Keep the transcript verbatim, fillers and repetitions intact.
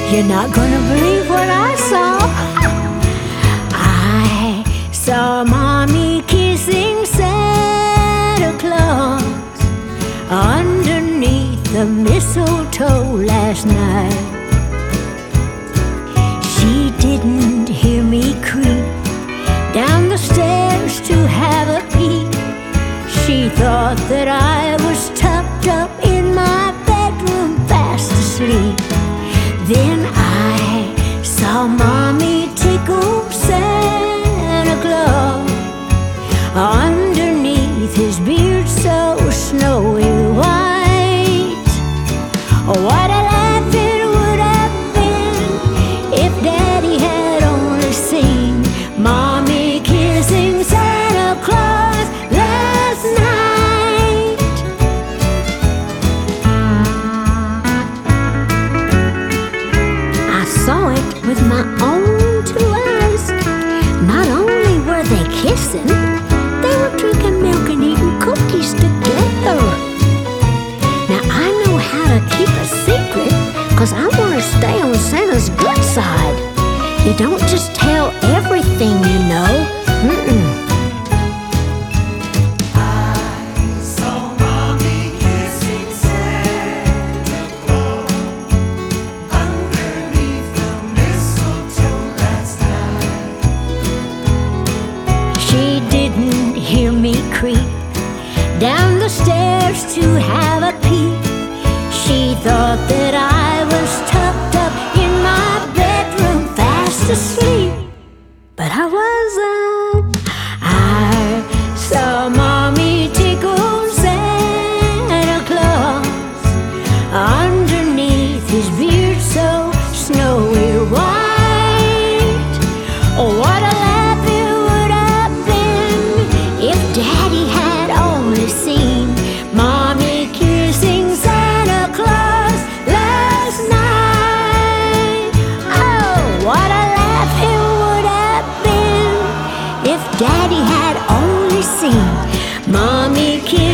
You're not gonna believe what I saw. I saw Mommy kissing Santa Claus underneath the mistletoe last night. She didn't hear me creep down the stairs to have a peek. She thought that I was tucked up in my bedroom fast asleep. Then I saw Mommy tickle Santa Claus underneath his beard so snowy white. What a laugh it would have been if Daddy had only seen Mommy kissing Santa Claus last night. I saw it with my own two eyes. Not only were they kissing, they were drinking milk and eating cookies together. Now I know how to keep a secret, 'cause I want to stay on Santa's good side. You don't just tell everything you know. Mm-mm. She didn't hear me creep down the stairs to have a peek. She thought that I was tucked up in my bedroom fast asleep. But I wasn't. I saw Mommy tickle Santa Claus underneath his beard so snowy white. Oh, what a laugh it would have been if Daddy had only seen Mommy kissing Santa Claus last night. Oh, what a laugh it would have been if Daddy had only seen Mommy kissing